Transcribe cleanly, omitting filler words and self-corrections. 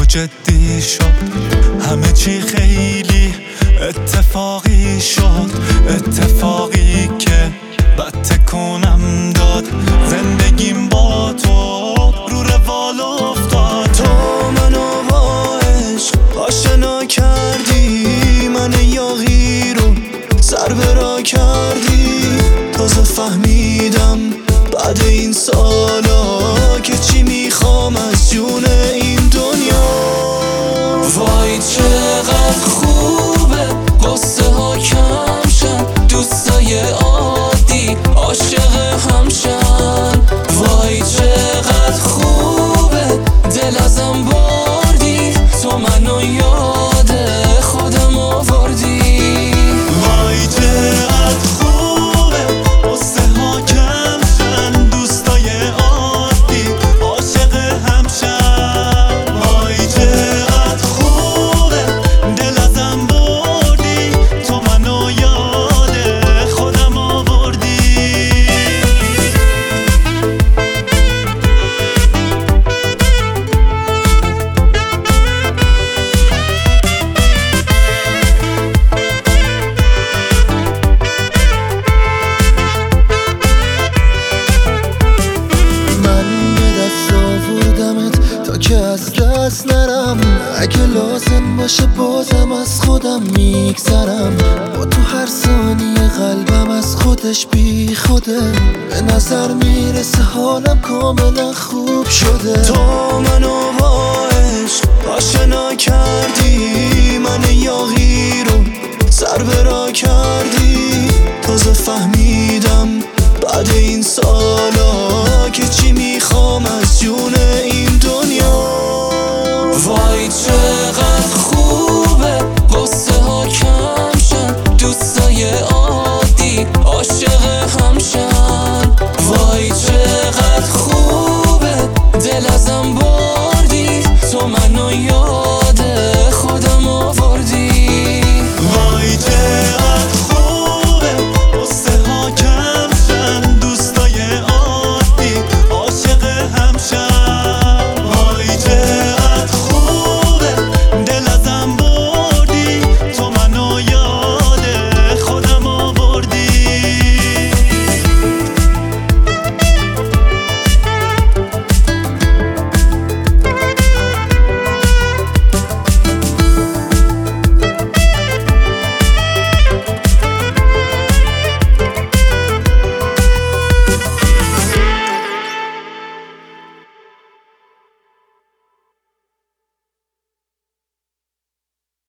جدی شد، همه چی خیلی اتفاقی شد، اتفاقی که بد تکونم داد. زندگیم با تو رو روال افتاد. تو منو با عشق آشنا کردی، من یاغی رو سر برا کردی. تازه فهمیدم بعد این سالا که چی میخوام از جون این دنیا. وای چقدر خوبه قصه ها کم شن، دوستای عادی عاشق هم شن. وای چقدر خوبه دل ازم بردی، تو منو یاد خودم آوردی. وای چقدر خوبه قصه ها کم شن، دوستای عادی عاشق هم شن. وای چقدر خوبه دل ازم بردی، تو منو یاد خودم آوردی. که از دست نرم، اگه لازم باشه بازم از خودم میگذرم. با تو هر ثانیه قلبم از خودش بی خوده، به نظر میرسه حالم کاملا خوب شده. تو منو با عشق آشنا کردی، من یاغی رو سر برا کردی. تازه فهمیدم بعد این سال